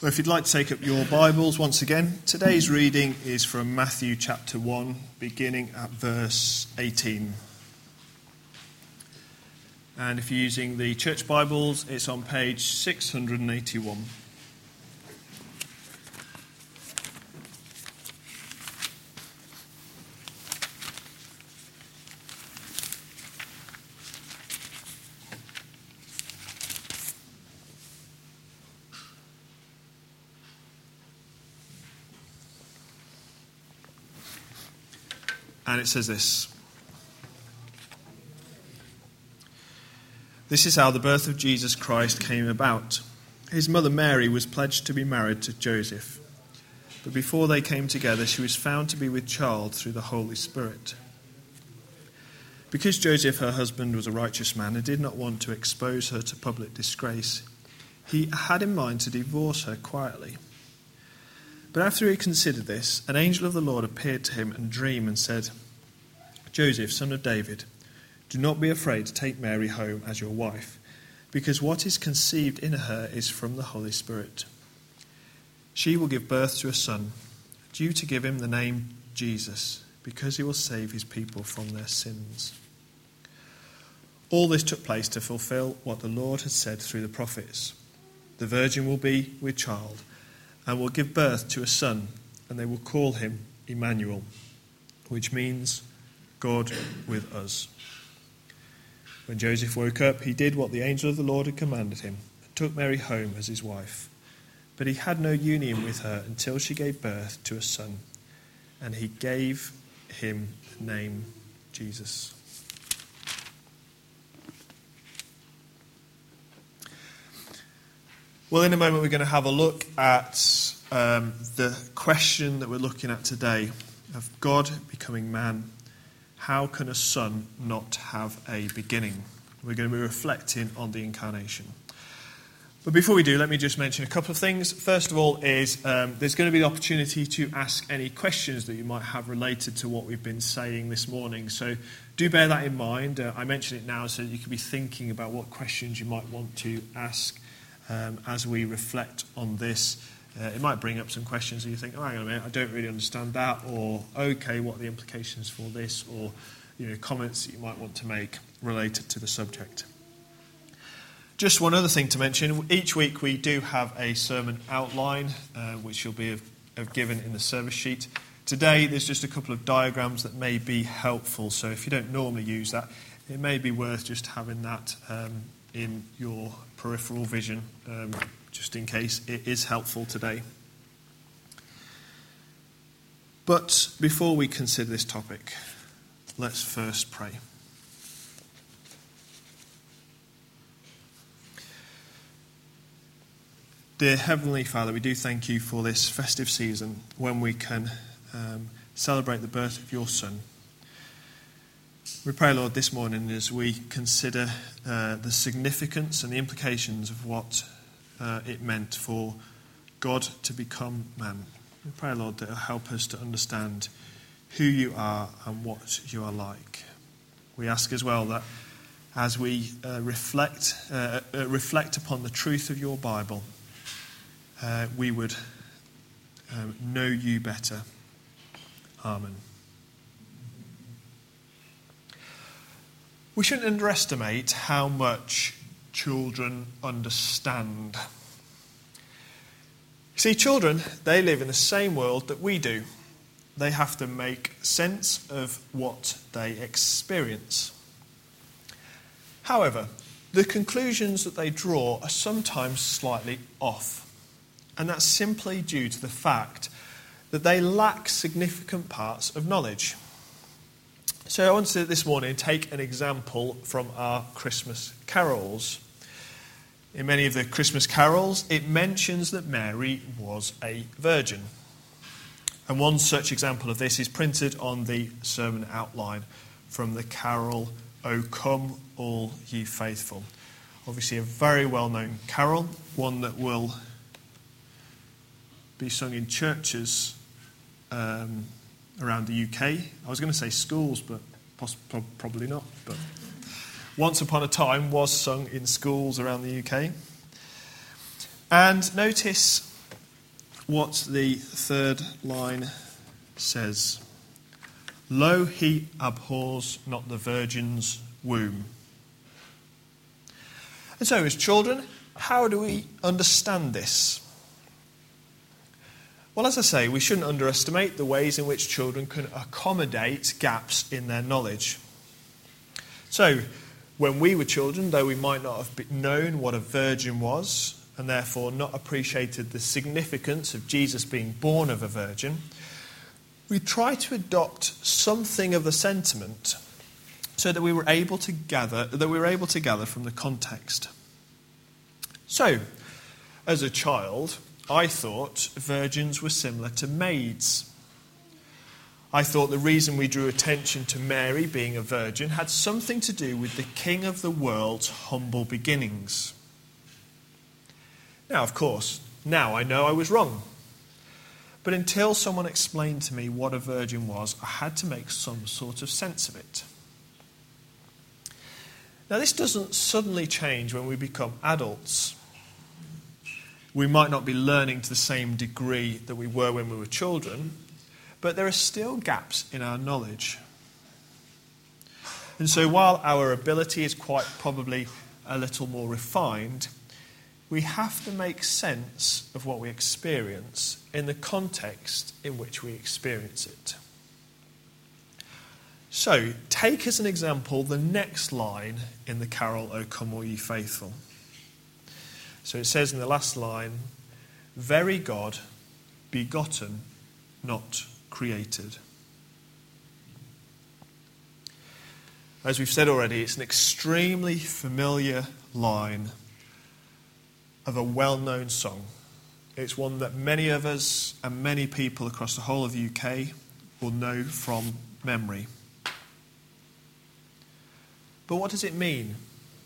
Well, if you'd like to take up your Bibles once again, today's reading is from Matthew chapter 1, beginning at verse 18. And if you're using the church Bibles, it's on page 681. And it says this. This is how the birth of Jesus Christ came about. His mother Mary was pledged to be married to Joseph. But before they came together, she was found to be with child through the Holy Spirit. Because Joseph, her husband, was a righteous man and did not want to expose her to public disgrace, he had in mind to divorce her quietly. But after he considered this, an angel of the Lord appeared to him in a dream and said, Joseph, son of David, do not be afraid to take Mary home as your wife, because what is conceived in her is from the Holy Spirit. She will give birth to a son, due to give him the name Jesus, because he will save his people from their sins. All this took place to fulfill what the Lord had said through the prophets. The virgin will be with child, and will give birth to a son, and they will call him Emmanuel, which means God with us. When Joseph woke up, he did what the angel of the Lord had commanded him, and took Mary home as his wife. But he had no union with her until she gave birth to a son, and he gave him the name Jesus. Well, in a moment we're going to have a look at the question that we're looking at today of God becoming man. How can a son not have a beginning? We're going to be reflecting on the incarnation. But before we do, let me just mention a couple of things. First of all is there's going to be the opportunity to ask any questions that you might have related to what we've been saying this morning. So do bear that in mind. I mention it now so that you can be thinking about what questions you might want to ask as we reflect on this. It might bring up some questions and you think, oh, hang on a minute, I don't really understand that, or, okay, what are the implications for this, or comments that you might want to make related to the subject. Just one other thing to mention, each week we do have a sermon outline, which you'll be given in the service sheet. Today there's just a couple of diagrams that may be helpful, so if you don't normally use that, it may be worth just having that in your peripheral vision, just in case it is helpful today. But before we consider this topic, let's first pray. Dear Heavenly Father, we do thank you for this festive season when we can celebrate the birth of your Son. We pray, Lord, this morning as we consider the significance and the implications of what it meant for God to become man. We pray, Lord, that it will help us to understand who you are and what you are like. We ask as well that as we reflect upon the truth of your Bible, we would know you better. Amen. We shouldn't underestimate how much children understand. See, children, they live in the same world that we do. They have to make sense of what they experience. However, the conclusions that they draw are sometimes slightly off. And that's simply due to the fact that they lack significant parts of knowledge. So I want to this morning take an example from our Christmas carols. In many of the Christmas carols, it mentions that Mary was a virgin. And one such example of this is printed on the sermon outline from the carol, O Come All Ye Faithful. Obviously a very well-known carol, one that will be sung in churches around the UK. I was going to say schools, but probably not. But once upon a time was sung in schools around the UK. And notice what the third line says. Lo, he abhors not the virgin's womb. And so, as children, how do we understand this? Well, as I say, we shouldn't underestimate the ways in which children can accommodate gaps in their knowledge. So, when we were children, though we might not have known what a virgin was, and therefore not appreciated the significance of Jesus being born of a virgin, we try to adopt something of the sentiment so that we were able to gather from the context. So, as a child, I thought virgins were similar to maids. I thought the reason we drew attention to Mary being a virgin had something to do with the King of the world's humble beginnings. Now, of course, now I know I was wrong. But until someone explained to me what a virgin was, I had to make some sort of sense of it. Now, this doesn't suddenly change when we become adults. We might not be learning to the same degree that we were when we were children, but there are still gaps in our knowledge. And so while our ability is quite probably a little more refined, we have to make sense of what we experience in the context in which we experience it. So, take as an example the next line in the carol, O Come All Ye Faithful. So it says in the last line, very God, begotten, not created. As we've said already, it's an extremely familiar line of a well-known song. It's one that many of us and many people across the whole of the UK will know from memory. But what does it mean?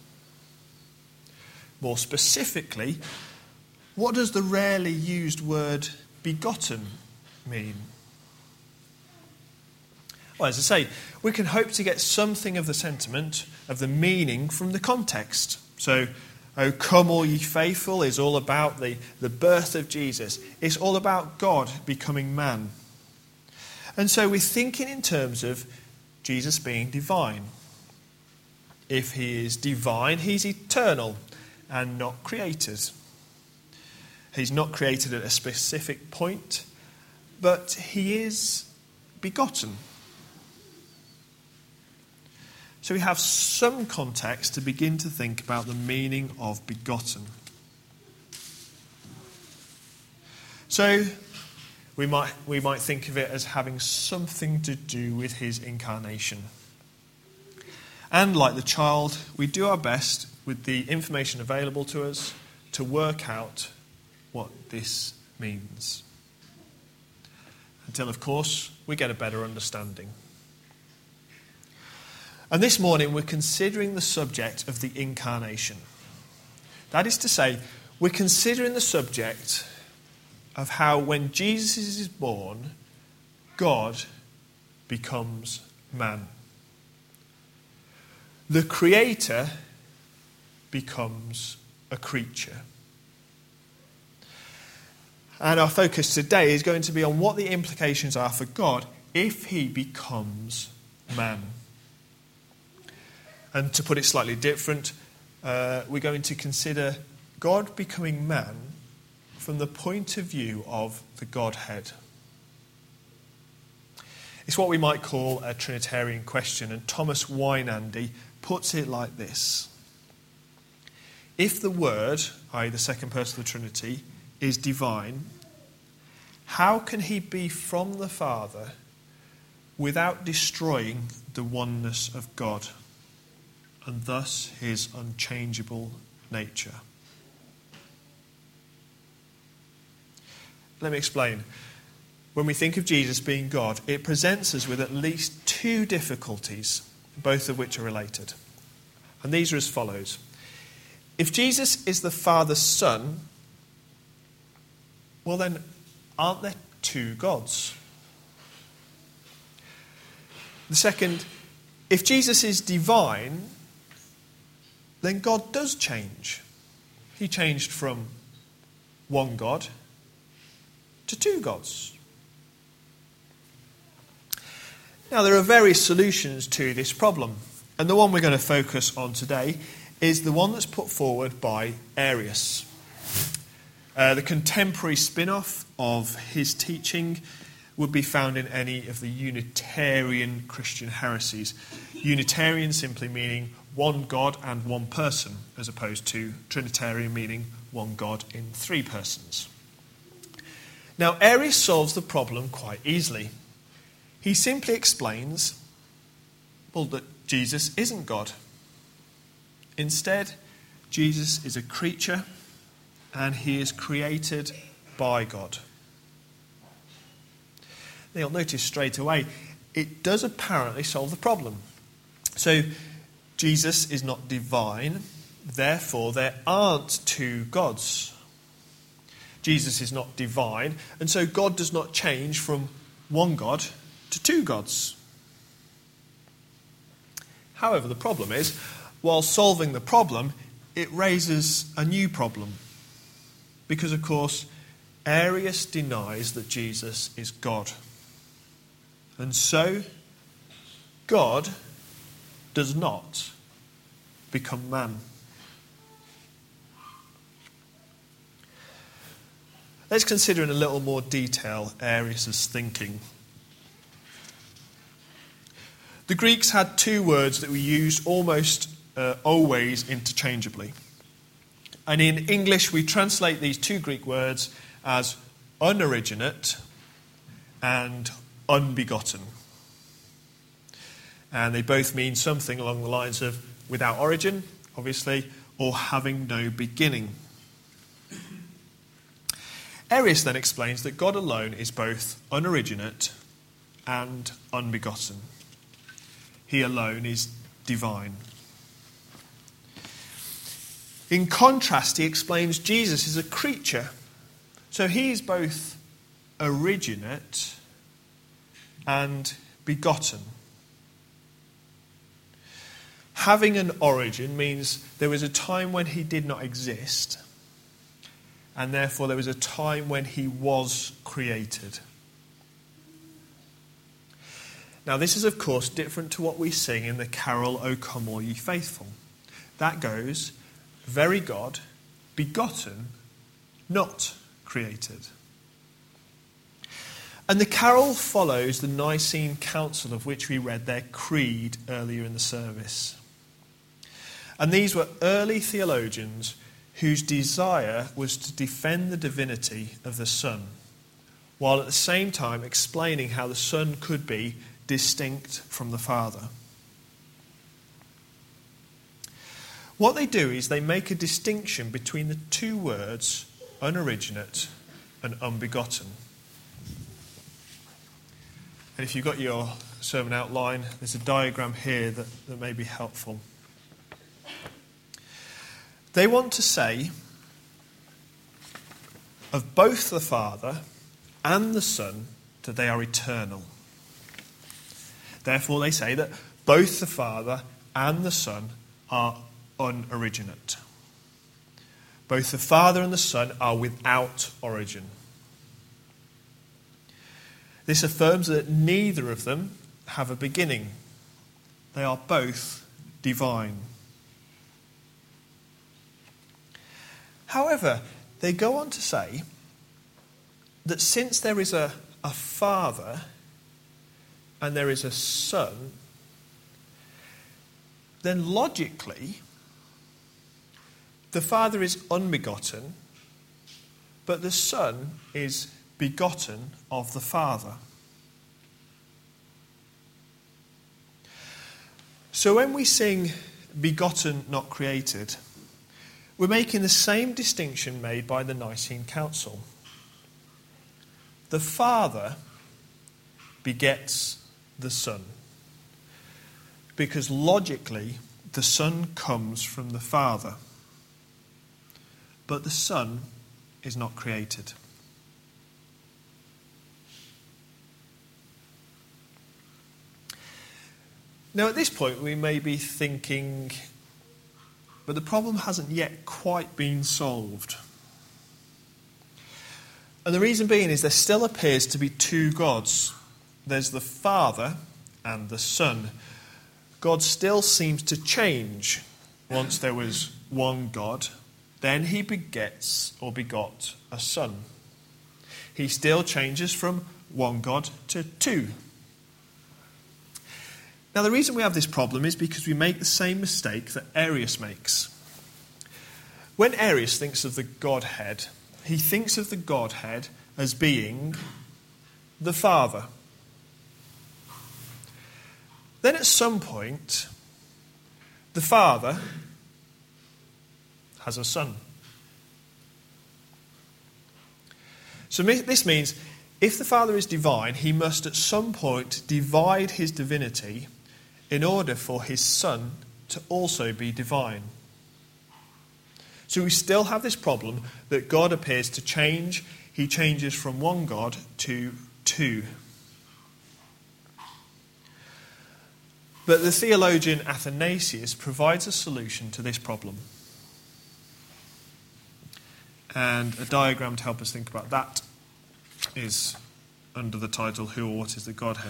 More specifically, what does the rarely used word begotten mean? Well, as I say, we can hope to get something of the sentiment, of the meaning from the context. So, O come all ye faithful is all about the birth of Jesus. It's all about God becoming man. And so we're thinking in terms of Jesus being divine. If he is divine, he's eternal and not created. He's not created at a specific point, but he is begotten. So we have some context to begin to think about the meaning of begotten. So we might think of it as having something to do with his incarnation. And like the child, we do our best with the information available to us to work out what this means. Until, of course, we get a better understanding. And this morning we're considering the subject of the incarnation. That is to say, we're considering the subject of how when Jesus is born, God becomes man. The Creator becomes a creature. And our focus today is going to be on what the implications are for God if he becomes man. And to put it slightly different, we're going to consider God becoming man from the point of view of the Godhead. It's what we might call a Trinitarian question, and Thomas Weinandy puts it like this. If the Word, i.e. the second person of the Trinity, is divine, how can he be from the Father without destroying the oneness of God, and thus his unchangeable nature? Let me explain. When we think of Jesus being God, it presents us with at least two difficulties, both of which are related. And these are as follows. If Jesus is the Father's Son, well then, aren't there two gods? The second, if Jesus is divine, then God does change. He changed from one God to two gods? Now, there are various solutions to this problem, and the one we're going to focus on today is the one that's put forward by Arius. The contemporary spin-off of his teaching would be found in any of the Unitarian Christian heresies. Unitarian simply meaning one God and one person, as opposed to Trinitarian meaning one God in three persons. Now, Arius solves the problem quite easily. He simply explains, that Jesus isn't God. Instead, Jesus is a creature and he is created by God. Now, you'll notice straight away, it does apparently solve the problem. So, Jesus is not divine, therefore there aren't two gods. Jesus is not divine, and so God does not change from one God to two gods. However, the problem is, while solving the problem, it raises a new problem. Because, of course, Arius denies that Jesus is God. And so, God does not become man. Let's consider in a little more detail Arius' thinking. The Greeks had two words that we use almost always interchangeably. And in English, we translate these two Greek words as unoriginate and unbegotten. And they both mean something along the lines of without origin, obviously, or having no beginning. Arius then explains that God alone is both unoriginate and unbegotten. He alone is divine. In contrast, he explains Jesus is a creature. So he is both originate and begotten. Having an origin means there was a time when he did not exist, and therefore there was a time when he was created. Now, this is, of course, different to what we sing in the carol, O Come All Ye Faithful. That goes, very God, begotten, not created. And the carol follows the Nicene Council, of which we read their creed earlier in the service. And these were early theologians whose desire was to defend the divinity of the Son, while at the same time explaining how the Son could be distinct from the Father. What they do is they make a distinction between the two words unoriginate and unbegotten. And if you've got your sermon outline, there's a diagram here that may be helpful. They want to say of both the Father and the Son that they are eternal. Therefore, they say that both the Father and the Son are unoriginate. Both the Father and the Son are without origin. This affirms that neither of them have a beginning. They are both divine. However, they go on to say that since there is a Father and there is a Son, then logically, the Father is unbegotten, but the Son is begotten of the Father. So when we sing begotten, not created, we're making the same distinction made by the Nicene Council. The Father begets the Son, because logically the Son comes from the Father, but the Son is not created. Now, at this point, we may be thinking, but the problem hasn't yet quite been solved. And the reason being is there still appears to be two gods. There's the Father and the Son. God still seems to change. Once there was one God, then he begets or begot a son. He still changes from one God to two. Now the reason we have this problem is because we make the same mistake that Arius makes. When Arius thinks of the Godhead, he thinks of the Godhead as being the Father. Then at some point, the Father has a Son. So this means if the Father is divine, he must at some point divide his divinity in order for his Son to also be divine. So we still have this problem that God appears to change. He changes from one God to two. But the theologian Athanasius provides a solution to this problem. And a diagram to help us think about that is under the title, Who or What is the Godhead?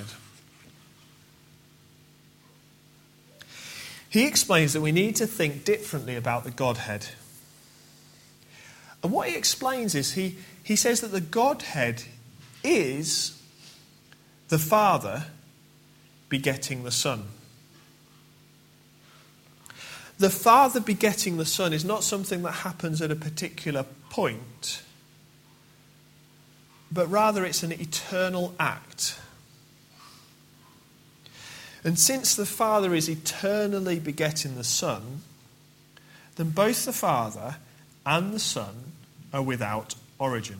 He explains that we need to think differently about the Godhead. And what he explains is he says that the Godhead is the Father begetting the Son. The Father begetting the Son is not something that happens at a particular point, but rather it's an eternal act. And since the Father is eternally begetting the Son, then both the Father and the Son are without origin.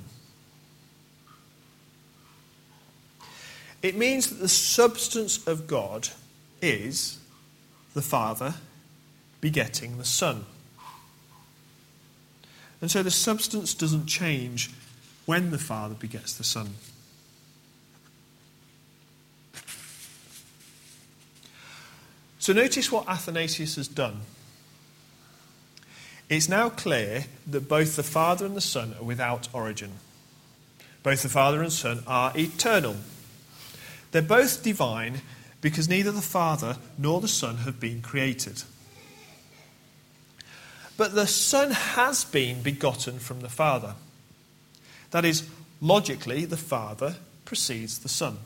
It means that the substance of God is the Father begetting the Son. And so the substance doesn't change when the Father begets the Son. So notice what Athanasius has done. It's now clear that both the Father and the Son are without origin. Both the Father and Son are eternal. They're both divine because neither the Father nor the Son have been created. But the Son has been begotten from the Father. That is, logically, the Father precedes the Son.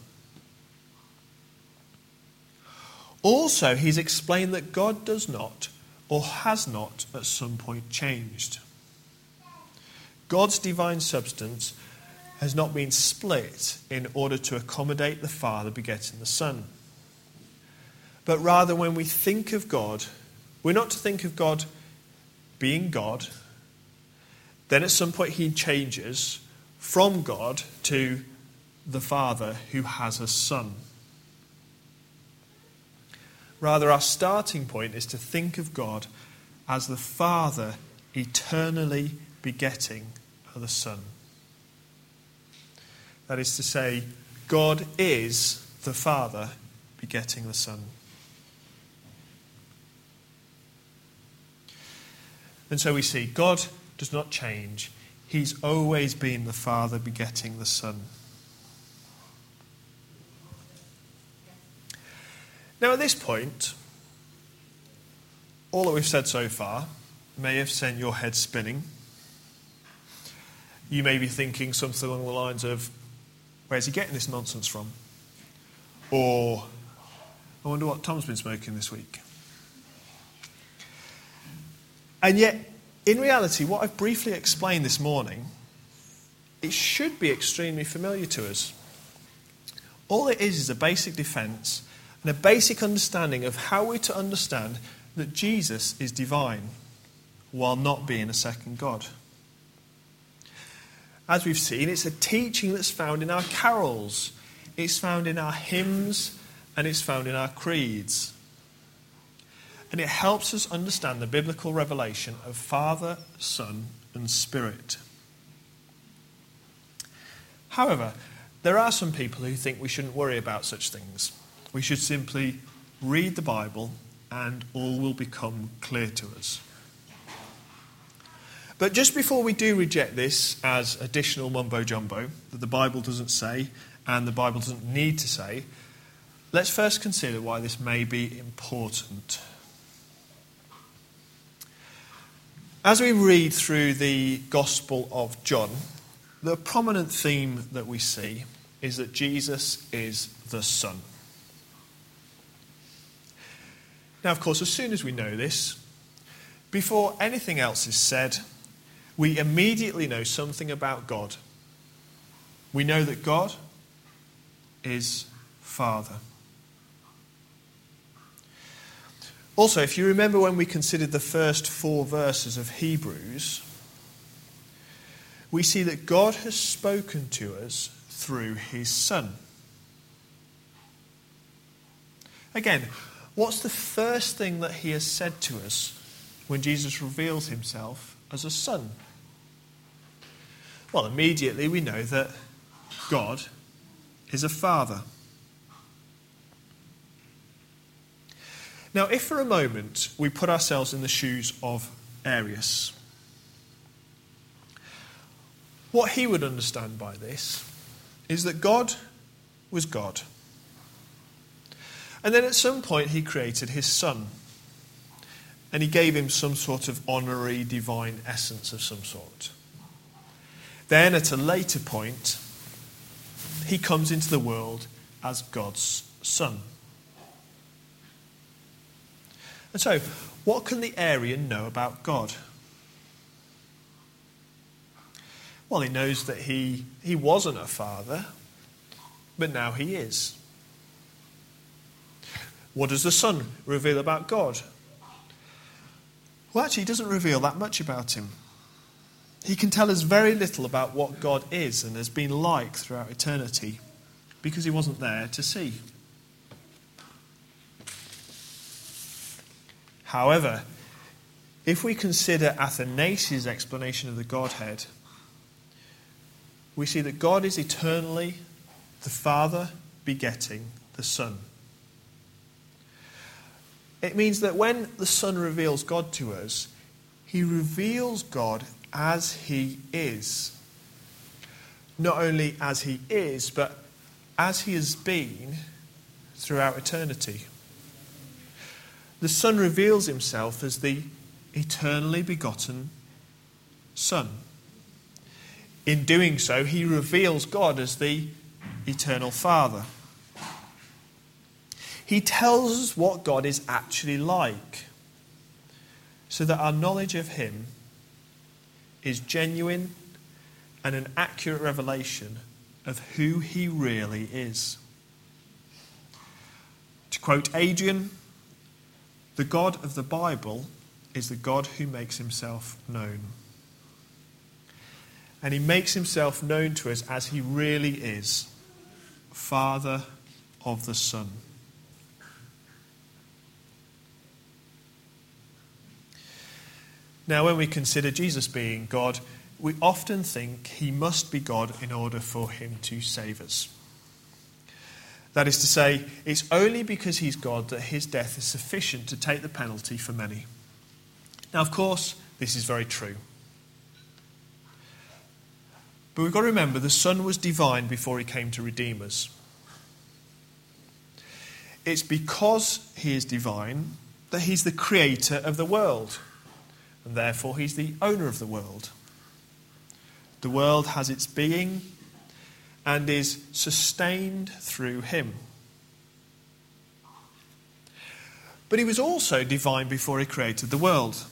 Also, he's explained that God does not, or has not, at some point changed. God's divine substance has not been split in order to accommodate the Father begetting the Son. But rather, when we think of God, we're not to think of God being God. Then at some point he changes from God to the Father who has a Son. Rather, our starting point is to think of God as the Father eternally begetting the Son. That is to say, God is the Father begetting the Son. And so we see God does not change. He's always been the Father begetting the Son. Now at this point, all that we've said so far may have sent your head spinning. You may be thinking something along the lines of, where's he getting this nonsense from? Or, I wonder what Tom's been smoking this week. And yet, in reality, what I've briefly explained this morning, it should be extremely familiar to us. All it is a basic defence and a basic understanding of how we're to understand that Jesus is divine while not being a second God. As we've seen, it's a teaching that's found in our carols, it's found in our hymns, and it's found in our creeds. And it helps us understand the biblical revelation of Father, Son, and Spirit. However, there are some people who think we shouldn't worry about such things. We should simply read the Bible and all will become clear to us. But just before we do reject this as additional mumbo-jumbo that the Bible doesn't say and the Bible doesn't need to say, let's first consider why this may be important. As we read through the Gospel of John, the prominent theme that we see is that Jesus is the Son. Now, of course, as soon as we know this, before anything else is said, we immediately know something about God. We know that God is Father. Also, if you remember when we considered the first 4 verses of Hebrews, we see that God has spoken to us through his Son. Again, what's the first thing that he has said to us when Jesus reveals himself as a son? Well, immediately we know that God is a father. Now, if for a moment we put ourselves in the shoes of Arius, what he would understand by this is that God was God. And then at some point he created his Son. And he gave him some sort of honorary divine essence of some sort. Then at a later point, he comes into the world as God's Son. And so, what can the Arian know about God? Well, he knows that he wasn't a father, but now he is. What does the Son reveal about God? Well, actually, he doesn't reveal that much about him. He can tell us very little about what God is and has been like throughout eternity, because he wasn't there to see. However, if we consider Athanasius' explanation of the Godhead, we see that God is eternally the Father begetting the Son. It means that when the Son reveals God to us, he reveals God as he is. Not only as he is, but as he has been throughout eternity. The Son reveals himself as the eternally begotten Son. In doing so, he reveals God as the eternal Father. He tells us what God is actually like, so that our knowledge of him is genuine and an accurate revelation of who he really is. To quote Adrian, the God of the Bible is the God who makes himself known. And he makes himself known to us as he really is, Father of the Son. Now, when we consider Jesus being God, we often think he must be God in order for him to save us. That is to say, it's only because he's God that his death is sufficient to take the penalty for many. Now, of course, this is very true. But we've got to remember the Son was divine before he came to redeem us. It's because he is divine that he's the creator of the world. And therefore he's the owner of the world. The world has its being and is sustained through him. But he was also divine before he created the world.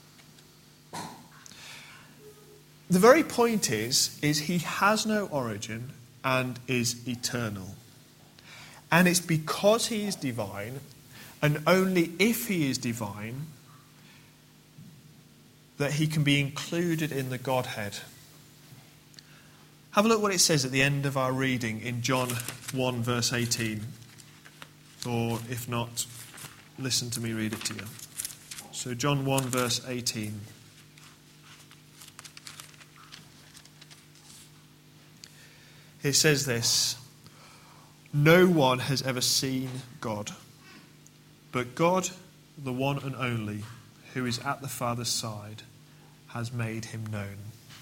The very point is he has no origin and is eternal. And it's because he is divine, and only if he is divine, that he can be included in the Godhead. Have a look what it says at the end of our reading in John 1 verse 18. Or if not, listen to me read it to you. So John 1 verse 18. It says this: "No one has ever seen God, but God, the one and only, who is at the Father's side, has made him known.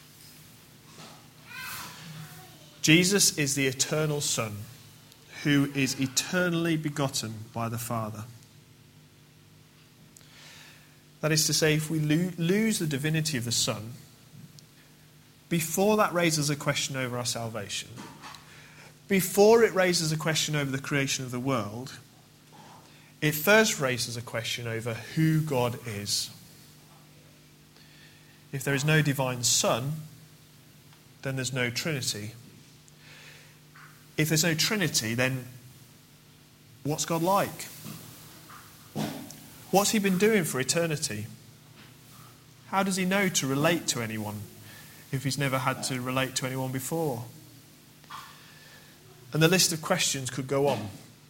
Jesus is the eternal Son, who is eternally begotten by the Father. That is to say, if we lose the divinity of the Son, before that raises a question over our salvation, before it raises a question over the creation of the world, it first raises a question over who God is. If there is no divine Son, then there's no Trinity. If there's no Trinity, then what's God like? What's he been doing for eternity? How does he know to relate to anyone if he's never had to relate to anyone before? And the list of questions could go on.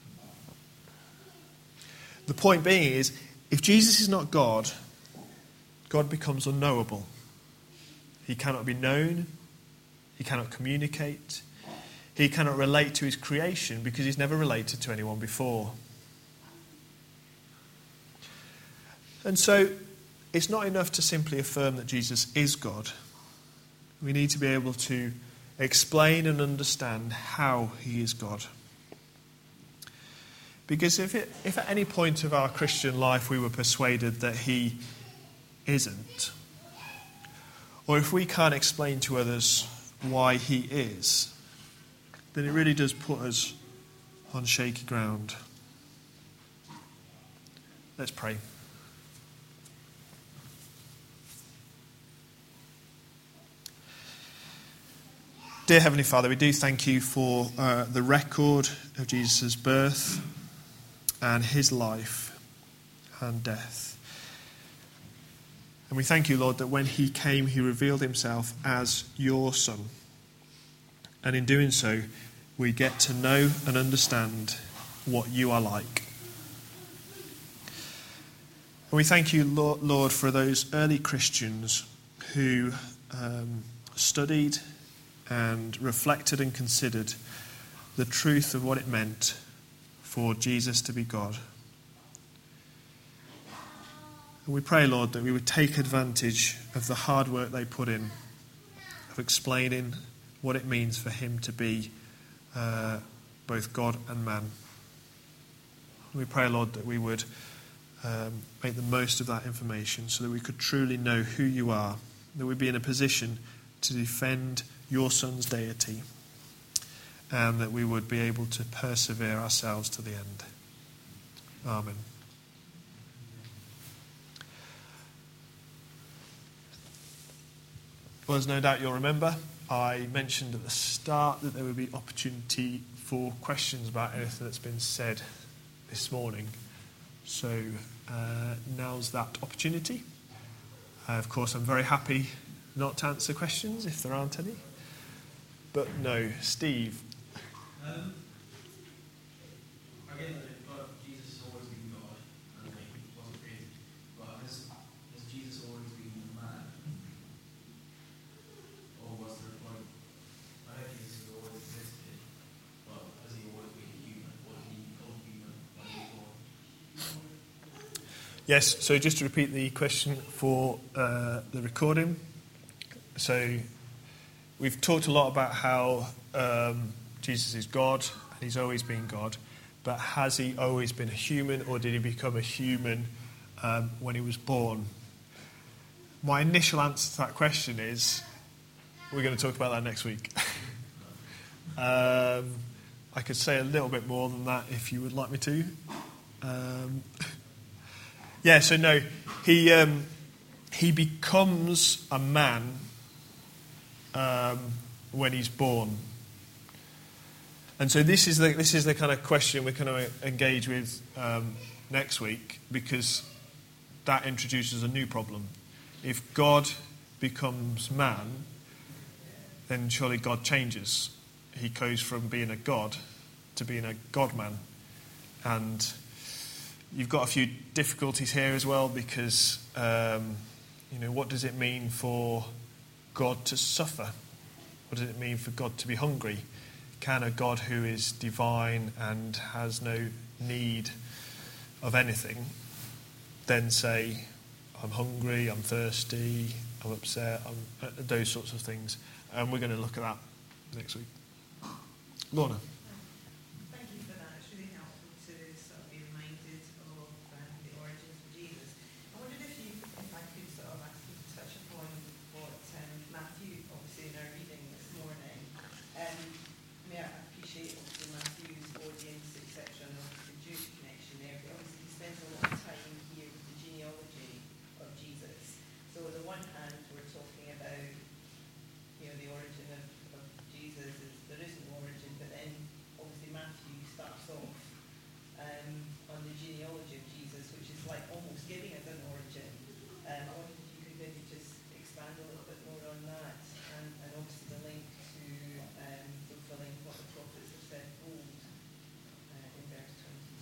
The point being is, if Jesus is not God, God becomes unknowable. He cannot be known. He cannot communicate. He cannot relate to his creation because he's never related to anyone before. And so, it's not enough to simply affirm that Jesus is God. We need to be able to explain and understand how he is God. Because if at any point of our Christian life we were persuaded that he isn't, or if we can't explain to others why he is, then it really does put us on shaky ground. Let's pray. Dear Heavenly Father, we do thank you for the record of Jesus' birth and his life and death. And we thank you, Lord, that when he came, he revealed himself as your Son. And in doing so, we get to know and understand what you are like. And we thank you, Lord, for those early Christians who studied and reflected and considered the truth of what it meant for Jesus to be God. And we pray, Lord, that we would take advantage of the hard work they put in, of explaining what it means for him to be both God and man. And we pray, Lord, that we would make the most of that information so that we could truly know who you are, that we'd be in a position to defend your Son's deity, and that we would be able to persevere ourselves to the end. Amen. Well, as no doubt you'll remember, I mentioned at the start that there would be opportunity for questions about anything that's been said this morning. So now's that opportunity. Of course, I'm very happy not to answer questions if there aren't any. But no, Steve. I get that God, Jesus has always been God, and he wasn't created. But has Jesus always been man? Or was there a point? I know Jesus has always existed, but has he always been human? Or did he become human when he was born? Yes, so just to repeat the question for the recording. So we've talked a lot about how Jesus is God, and he's always been God, but has he always been a human, or did he become a human when he was born? My initial answer to that question is, we're going to talk about that next week. I could say a little bit more than that if you would like me to. So no, he becomes a man when he's born. And so this is the kind of question we're going to engage with next week, because that introduces a new problem. If God becomes man, then surely God changes. He goes from being a God to being a God-man. And you've got a few difficulties here as well, because what does it mean for God to suffer? What does it mean for God to be hungry? Can a God who is divine and has no need of anything then say, I'm hungry, I'm thirsty, I'm upset, those sorts of things. And we're going to look at that next week. Lorna. Thank you for that. It's really helpful to sort of be reminded of the origins of Jesus. I wondered if I could sort of ask you to touch upon what Matthew, obviously in our reading this morning, I appreciate obviously Matthew's audience, etc., and obviously the Jewish connection there, but obviously he spends a lot of time here with the genealogy of Jesus. So on the one hand, we're talking about the origin of Jesus. There is no origin, but then obviously Matthew starts off on the genealogy of Jesus, which is like almost giving us an origin. I wonder if you could maybe just expand a little bit more on that, and obviously the link to fulfilling what the prophets have said old in verse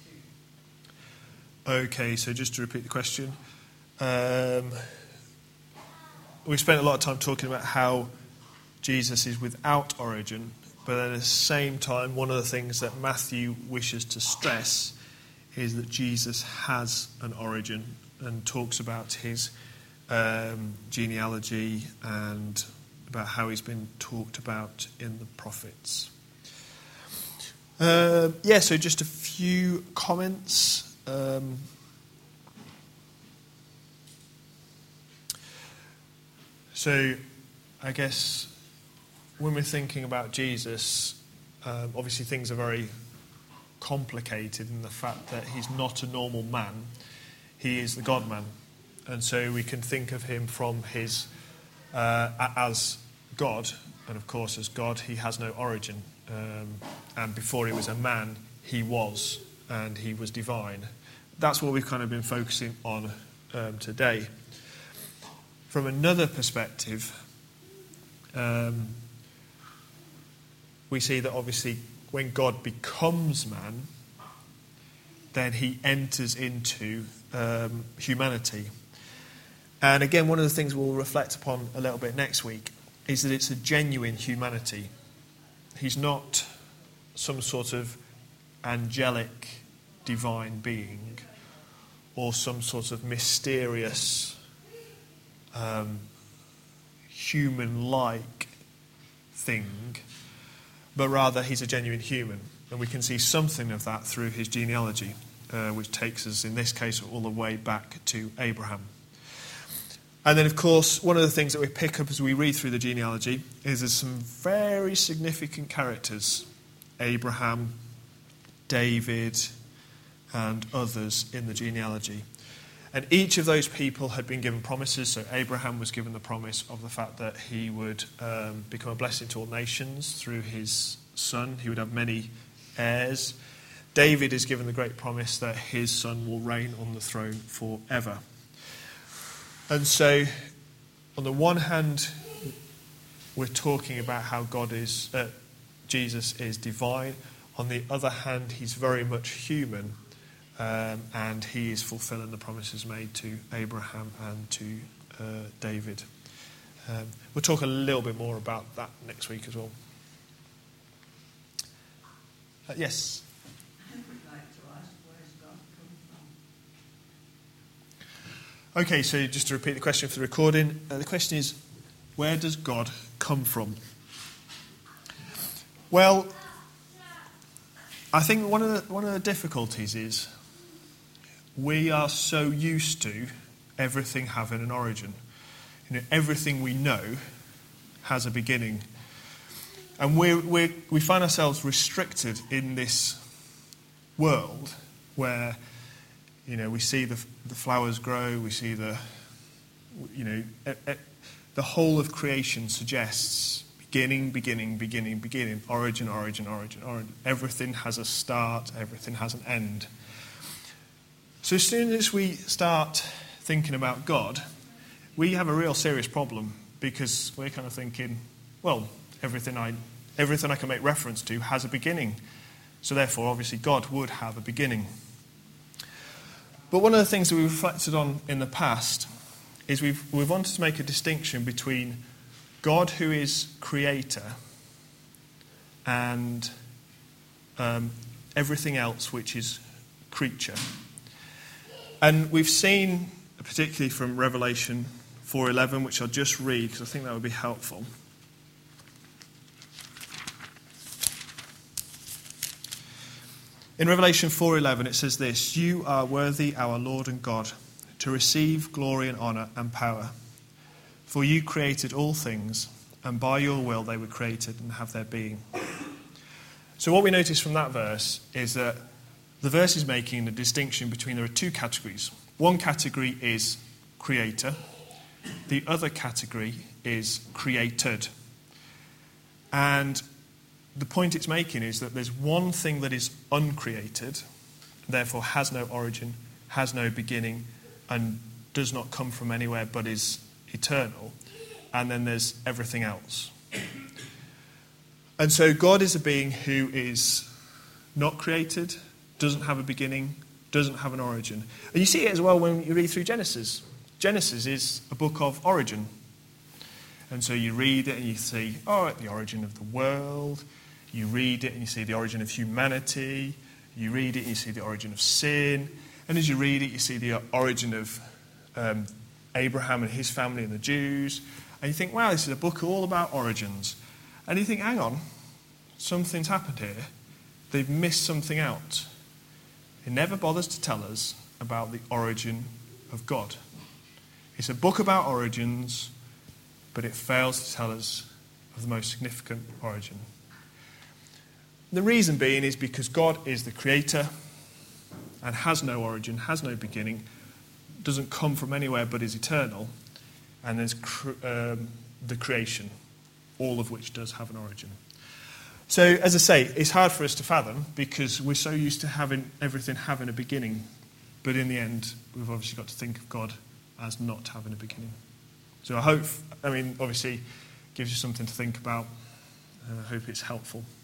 22. Okay, so just to repeat the question. We spent a lot of time talking about how Jesus is without origin, but at the same time, one of the things that Matthew wishes to stress is that Jesus has an origin and talks about his genealogy and about how he's been talked about in the prophets. So just a few comments. So I guess when we're thinking about Jesus, obviously things are very complicated in the fact that he's not a normal man. He is the God-man. And so we can think of him from his as God. And of course, as God, he has no origin. And before he was a man, he was, and he was divine. That's what we've kind of been focusing on today. From another perspective, we see that obviously when God becomes man, then he enters into humanity. And again, one of the things we'll reflect upon a little bit next week is that it's a genuine humanity. He's not some sort of angelic divine being or some sort of mysterious human-like thing, but rather he's a genuine human. And we can see something of that through his genealogy, which takes us, in this case, all the way back to Abraham. And then, of course, one of the things that we pick up as we read through the genealogy is there's some very significant characters, Abraham, David, and others in the genealogy. And each of those people had been given promises. So Abraham was given the promise of the fact that he would become a blessing to all nations through his son. He would have many heirs. David is given the great promise that his son will reign on the throne forever. And so, on the one hand, we're talking about how Jesus is divine. On the other hand, he's very much human. And he is fulfilling the promises made to Abraham and to David. We'll talk a little bit more about that next week as well. Yes? I would like to ask, where does God come from? Okay, so just to repeat the question for the recording, the question is, where does God come from? Well, I think one of the difficulties is we are so used to everything having an origin. Everything we know has a beginning. And we find ourselves restricted in this world where, we see the flowers grow, we see the whole of creation suggests beginning, origin. Everything has a start, everything has an end. So as soon as we start thinking about God, we have a real serious problem because we're kind of thinking, well, everything I can make reference to has a beginning. So therefore, obviously, God would have a beginning. But one of the things that we reflected on in the past is we've wanted to make a distinction between God, who is creator, and everything else which is creature. And we've seen, particularly from Revelation 4:11, which I'll just read because I think that would be helpful. In Revelation 4:11 it says this: "You are worthy, our Lord and God, to receive glory and honour and power. For you created all things, and by your will they were created and have their being." So what we notice from that verse is that the verse is making a distinction between there are two categories. One category is creator. The other category is created. And the point it's making is that there's one thing that is uncreated, therefore has no origin, has no beginning, and does not come from anywhere but is eternal. And then there's everything else. And so God is a being who is not created, doesn't have a beginning, doesn't have an origin. And you see it as well when you read through Genesis. Genesis is a book of origin. And so you read it and you see, the origin of the world. You read it and you see the origin of humanity. You read it and you see the origin of sin. And as you read it, you see the origin of Abraham and his family and the Jews. And you think, wow, this is a book all about origins. And you think, hang on, something's happened here. They've missed something out. It never bothers to tell us about the origin of God. It's a book about origins, but it fails to tell us of the most significant origin. The reason being is because God is the creator and has no origin, has no beginning, doesn't come from anywhere but is eternal, and there's the creation, all of which does have an origin. So, as I say, it's hard for us to fathom because we're so used to having everything having a beginning, but in the end, we've obviously got to think of God as not having a beginning. So obviously, gives you something to think about, and I hope it's helpful.